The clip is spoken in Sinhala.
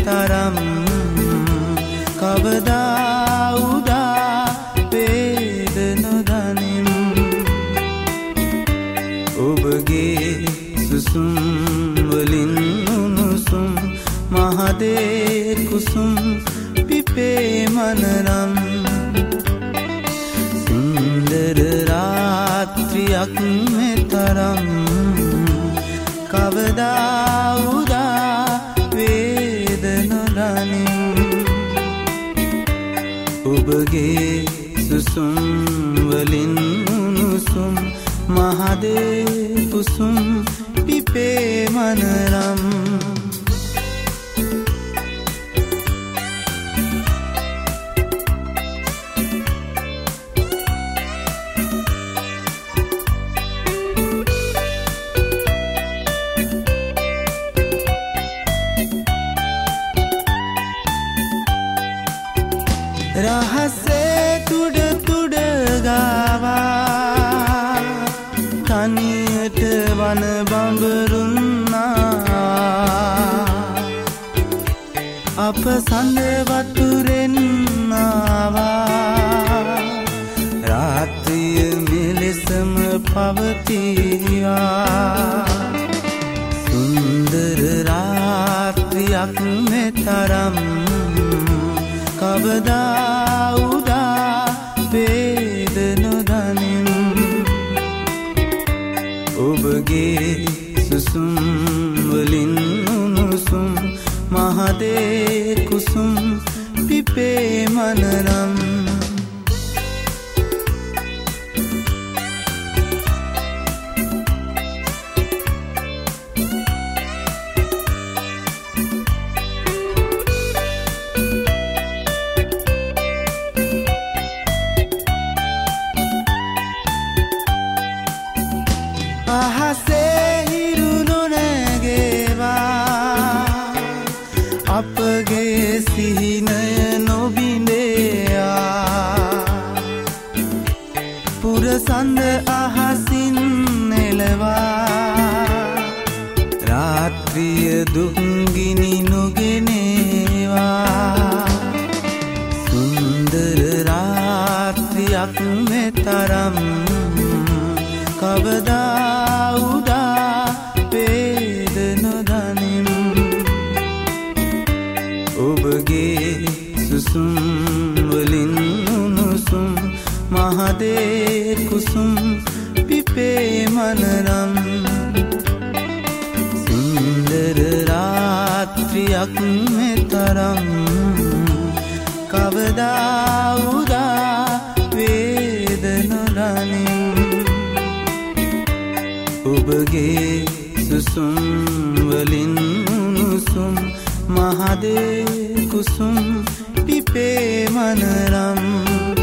තරම් කවදා උදා වේද නොදනිම් ඔබගේ සුසුම් වලින් උණුසුම් මහදේ කුසුම් පිපේ මනරම් සුන්දර රාත්‍රියක් මෙතරම් කවදා උදා වේද නොදනිම් ඔබගේ සුසුම් වලින් උණුසුම් මහදේ කුසුම් පිපේ මනරම් රහසේ තුඩ තුඩ ගාවා තනියට වන බඹරුන්නා අප සඳ වතුරෙන් ආවා රාත්‍රිය මෙලෙසම පවතිවා සුන්දර රාත්‍රියක් මෙතරම් කවදා උදා වේද නොදනිම් ඔබගේ සුසුම් වලින් උණුසුම් මහදේ කුසුම් පිපේ මනරම් අහසේ හිරු නොනැගේවා අපගේ සිහිනය නොබිඳේයා පුරසඳ අහසින් එළවා රාත්‍රිය දුක්ගිනි නොගෙනේවා සුන්දර රාත්‍රියක් මෙතරම් කවදා උදා වේද නොදනිම් ඔබගේ සුසුම් වලින් උණුසුම් මහදේ කුසුම් පිපේ මනරම් සුන්දර රාත්‍රියක් මෙතරම් කවදා උදා වේද නොදනිම් ඔබගේ සුසුම් වලින් උණුසුම් මහදේ කුසුම් පිපේ මනරම්